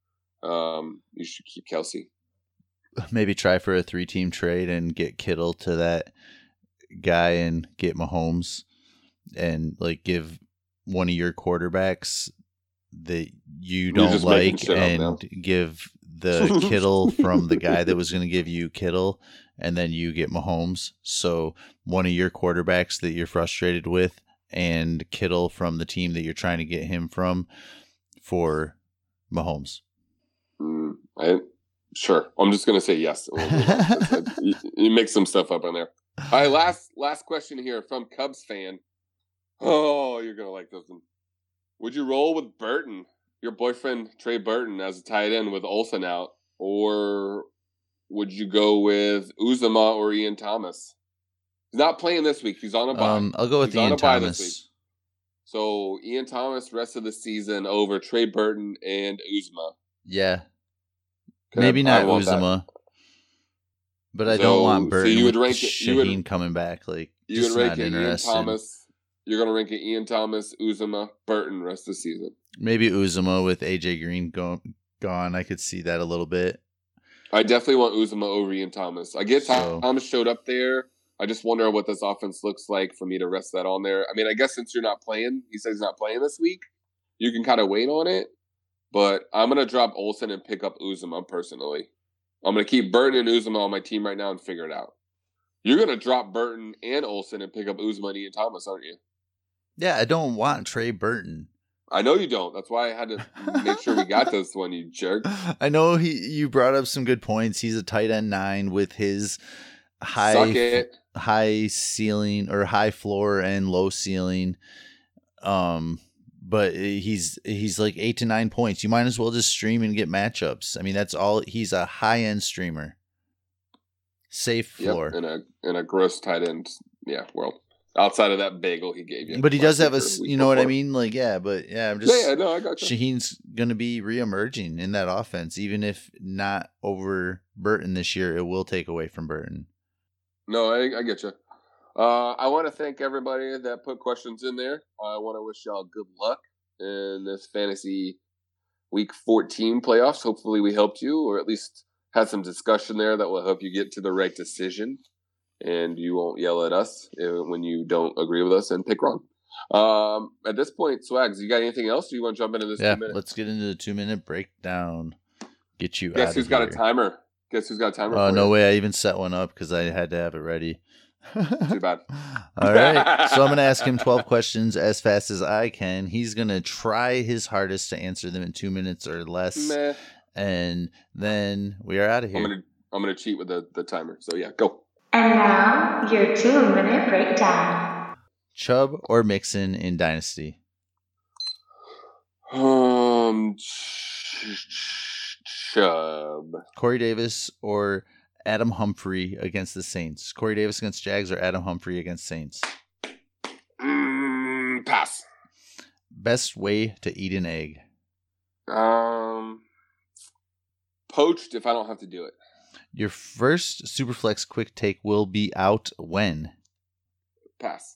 you should keep Kelce. Maybe try for a 3-team trade and get Kittle to that guy and get Mahomes, and give one of your quarterbacks that you don't like and give the Kittle from the guy that was going to give you Kittle, and then you get Mahomes. So one of your quarterbacks that you're frustrated with and Kittle from the team that you're trying to get him from for Mahomes. Sure. I'm just going to say yes. You make some stuff up on there. All right, last question here from Cubs fan. Oh, you're going to like this one. Would you roll with Burton, your boyfriend Trey Burton, as a tight end with Olsen out? Or would you go with Uzomah or Ian Thomas? He's not playing this week. He's on a bye. I'll go with Ian Thomas. So Ian Thomas rest of the season over Trey Burton and Uzomah. Yeah. Maybe not Uzomah. But I don't want Burton. So you would rank Shaheen coming back. Like, you would rank it Ian Thomas. You're going to rank it Ian Thomas, Uzomah, Burton rest of the season. Maybe Uzomah with AJ Green gone. I could see that a little bit. I definitely want Uzomah over Ian Thomas. I get Thomas showed up there. I just wonder what this offense looks like for me to rest that on there. I mean, I guess since you're not playing, he says he's not playing this week, you can kind of wait on it. But I'm going to drop Olsen and pick up Uzomah personally. I'm going to keep Burton and Uzomah on my team right now and figure it out. You're going to drop Burton and Olsen and pick up Uzomah and Ian Thomas, aren't you? Yeah, I don't want Trey Burton. I know you don't. That's why I had to make sure we got this one, you jerk. I know you brought up some good points. He's a tight end 9 with his high ceiling or high floor and low ceiling. But he's like 8 to 9 points. You might as well just stream and get matchups. I mean, that's all. He's a high end streamer. Safe floor. Yep, in a gross tight end. Yeah, well, outside of that bagel he gave you. But he does have you know what I mean? Like, yeah, but yeah, I'm just. Yeah, no, I got you. Shaheen's going to be reemerging in that offense, even if not over Burton this year. It will take away from Burton. No, I get you. I want to thank everybody that put questions in there. I want to wish y'all good luck in this fantasy week 14 playoffs. Hopefully we helped you, or at least had some discussion there that will help you get to the right decision. And you won't yell at us when you don't agree with us and pick wrong. At this point, Swags, you got anything else? Or you want to jump into this 2 minutes? Let's get into the 2-minute breakdown. Get you Guess who's got a timer? Guess who's got a timer? Oh, no way. I even set one up because I had to have it ready. Too bad. All right. So I'm going to ask him 12 questions as fast as I can. He's going to try his hardest to answer them in 2 minutes or less. Meh. And then we are out of here. I'm gonna cheat with the timer. So yeah, go. And now your 2-minute breakdown. Chubb or Mixon in Dynasty? Chubb. Corey Davis or Adam Humphrey against the Saints? Corey Davis against Jags or Adam Humphrey against Saints? Pass. Best way to eat an egg? Poached if I don't have to do it. Your first Superflex quick take will be out when? Pass.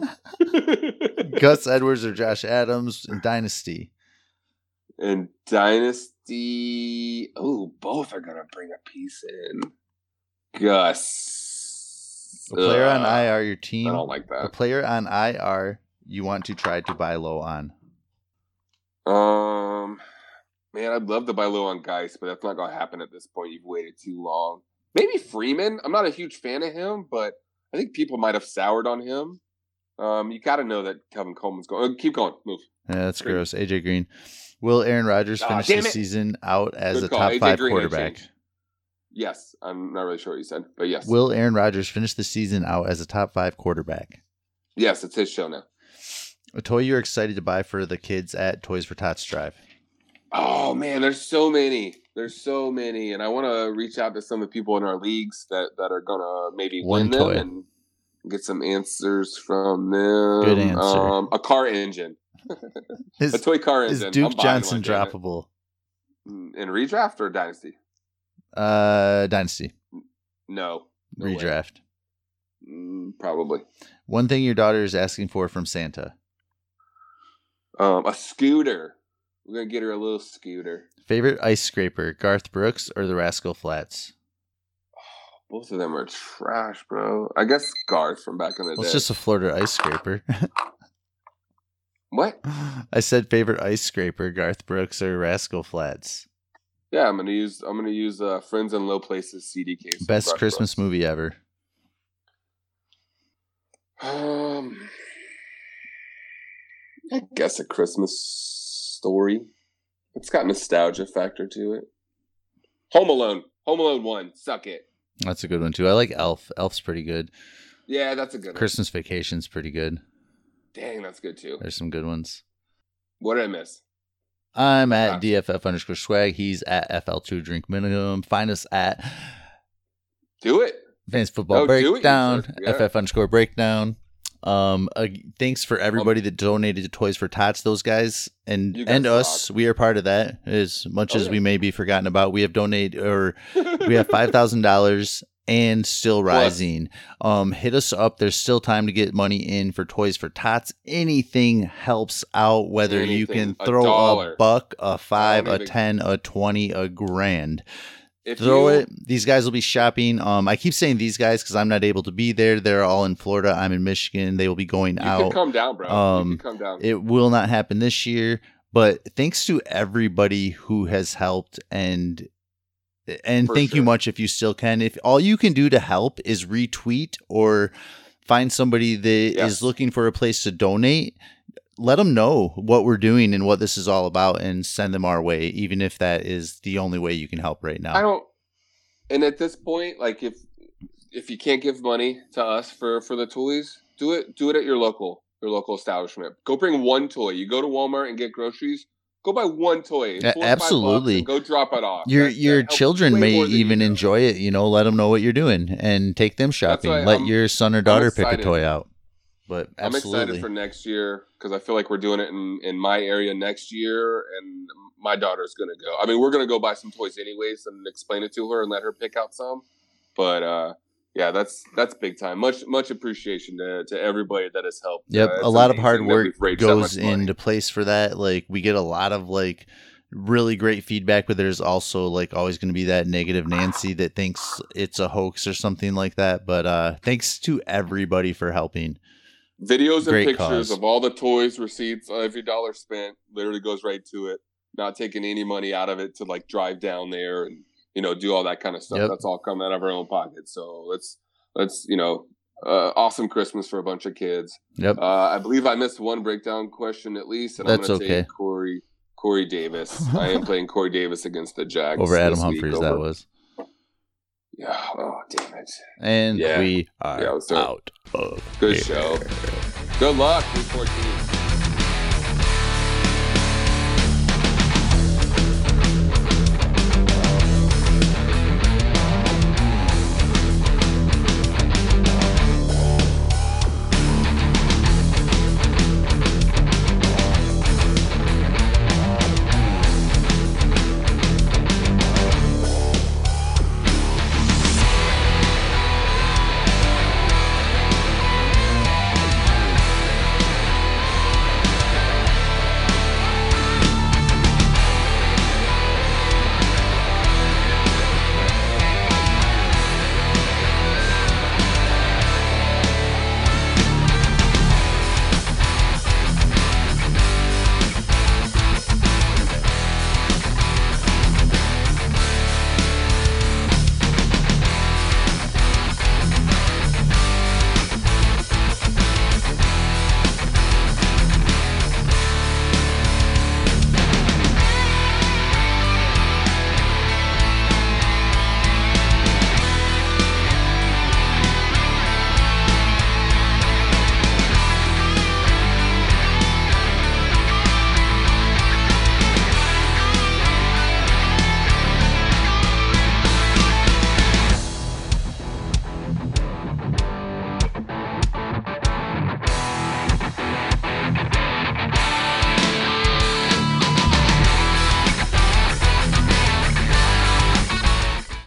Gus Edwards or Josh Adams in Dynasty? In Dynasty, both are going to bring a piece in. Gus. A player on IR, your team. I don't like that. A player on IR you want to try to buy low on? Man, I'd love to buy low on Geis, but that's not going to happen at this point. You've waited too long. Maybe Freeman. I'm not a huge fan of him, but I think people might have soured on him. You got to know that Kevin Coleman's going. Keep going. Move. Yeah, that's gross. AJ Green. Will Aaron Rodgers finish the season out as a top 5 quarterback? Yes. I'm not really sure what you said, but yes. Will Aaron Rodgers finish the season out as a top 5 quarterback? Yes, it's his show now. A toy you're excited to buy for the kids at Toys for Tots Drive? Oh, man, there's so many. And I want to reach out to some of the people in our leagues that are going to maybe win them and get some answers from them. Good answer. A car engine. A toy car engine. Is Duke Johnson droppable? In redraft or Dynasty? Dynasty. No redraft. Probably. One thing your daughter is asking for from Santa? A scooter. We're going to get her a little scooter. Favorite ice scraper, Garth Brooks or the Rascal Flatts? Both of them are trash, bro. I guess Garth from back in the day. It's just a Florida ice scraper. What? I said favorite ice scraper, Garth Brooks or Rascal Flatts. Yeah, I'm gonna use Friends in Low Places CD case. Best Christmas movie ever. I guess A Christmas Story. It's got nostalgia factor to it. Home Alone 1. Suck it. That's a good one too. I like Elf. Elf's pretty good. Yeah, that's a good one. Christmas Vacation's pretty good. Dang, that's good too. There's some good ones. What did I miss? I'm at DFF_swag. He's at FL2 Drink Minimum. Find us at Do it. Fantasy Football Breakdown. FF_breakdown. Thanks for everybody that donated to Toys for Tots. Those guys and us, we are part of that. As much as we may be forgotten about, we have donated, or we have $5,000 and still rising. Hit us up. There's still time to get money in for Toys for Tots. Anything helps out, whether you can throw a buck, a $5, a $10, a $20, a $1,000. Throw it. These guys will be shopping. I keep saying these guys because I'm not able to be there. They're all in Florida. I'm in Michigan. They will be going out. You can come down, bro. You can come down. It will not happen this year, but thanks to everybody who has helped, and thank you much if you still can. If all you can do to help is retweet or find somebody that is looking for a place to donate, let them know what we're doing and what this is all about and send them our way, even if that is the only way you can help right now. And at this point, like if you can't give money to us for the toys, do it at your local establishment. Go bring one toy. You go to Walmart and get groceries, go buy one toy. Absolutely. Go drop it off. Your children may even enjoy it, let them know what you're doing and take them shopping. Let your son or daughter pick a toy out. But absolutely. I'm excited for next year because I feel like we're doing it in my area next year, and my daughter's going to go. I mean, we're going to go buy some toys anyways and explain it to her and let her pick out some. But yeah, that's big time. Much appreciation to everybody that has helped. Yep, a lot of hard work goes into place for that. Like, we get a lot of really great feedback, but there's also always going to be that negative Nancy that thinks it's a hoax or something like that. But thanks to everybody for helping. Videos and pictures of all the toys, receipts, every dollar spent literally goes right to it. Not taking any money out of it to drive down there and do all that kind of stuff. Yep. That's all coming out of our own pocket. So let's awesome Christmas for a bunch of kids. Yep. I believe I missed one breakdown question at least, and that's I'm going to take Corey Davis. I am playing Corey Davis against the Jags over Adam Humphries. That was. Yeah. Oh, damn it. And we are out of Good show. Good luck, week 14.